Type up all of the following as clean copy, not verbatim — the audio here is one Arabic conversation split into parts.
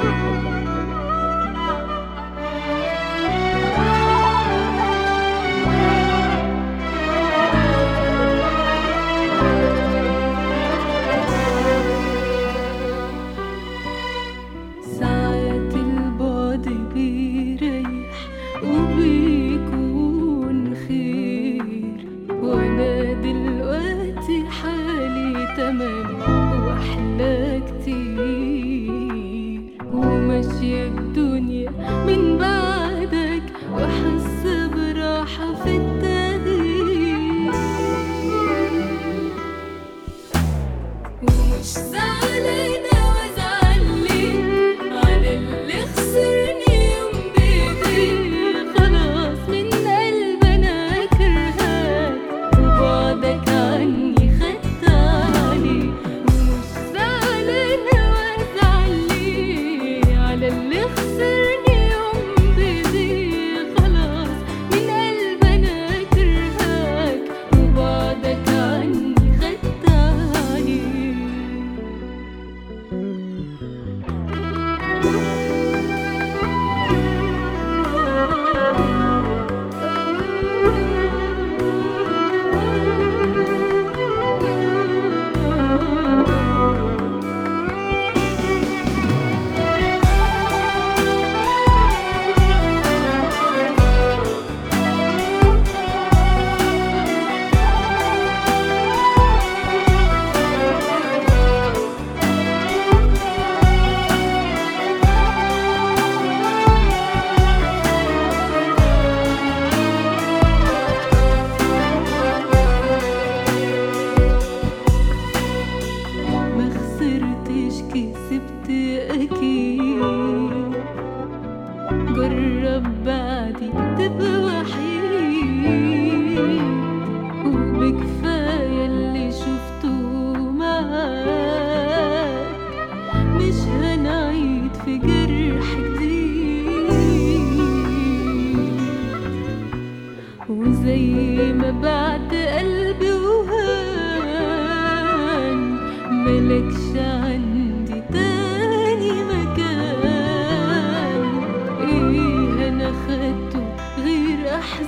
ساعات البعد بيريح وبيكون خير، وانا دلوقتي حالي تمام واحلى كتير، وماشية الدنيا من بعدك وحاسة براحة في التغيير، ومش زعلانة وازعل ليه على اللي خسرني يوم بايديه، خلاص من قلبي انا كرهاك وبعدك عني خدت عليه، ومش زعلانة وازعل ليه على اللي خسرني يوم بايديه، خلاص من قلبي انا كرهاك وبعدك عني خدت عليه. ما خسرتش كسبت أكيد، جرب بعدي تبقى وحيد، وبكفاية اللي شفته معاك، مش هنعيد في جرح جديد، وزي ما بعت قلبي وهان ملكش عندي تاني مكان، ايه انا خدته غير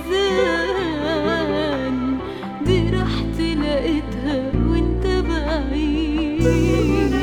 احزان، دي راحتي لقيتها وانت بعيد،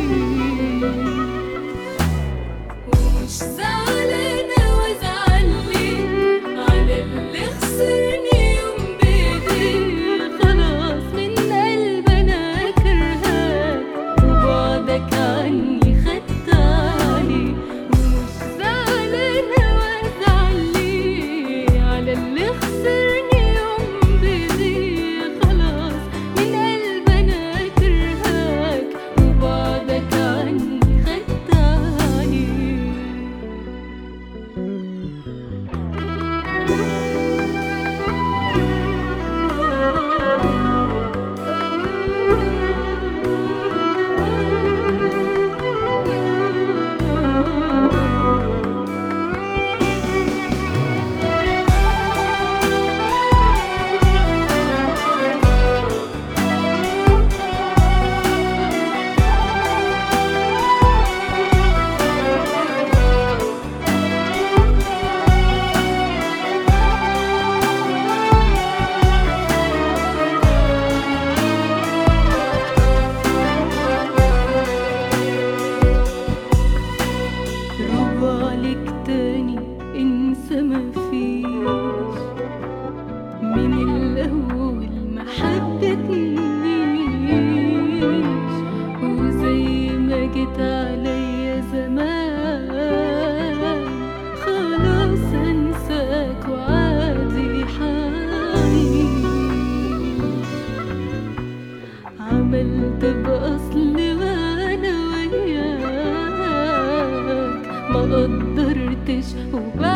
ومش زعلانة وازعل ليه على اللي خسرني يوم بايديه، خلاص من قلبي انا كرهاك وبعدك عني خدت عليه، ومش زعلانة وازعل ليه على اللي خسرني يوم بايديه، خلاص من قلبي انا كرهاك وبعدك عني خدت عليه. رجعلك تاني انسى مفيش، من الاول ما حبتنيش، وزي ما جيت عليا زمان خلاص انساك وعادي حعيش، عملت بأصلي وانا وياك ما قدرتش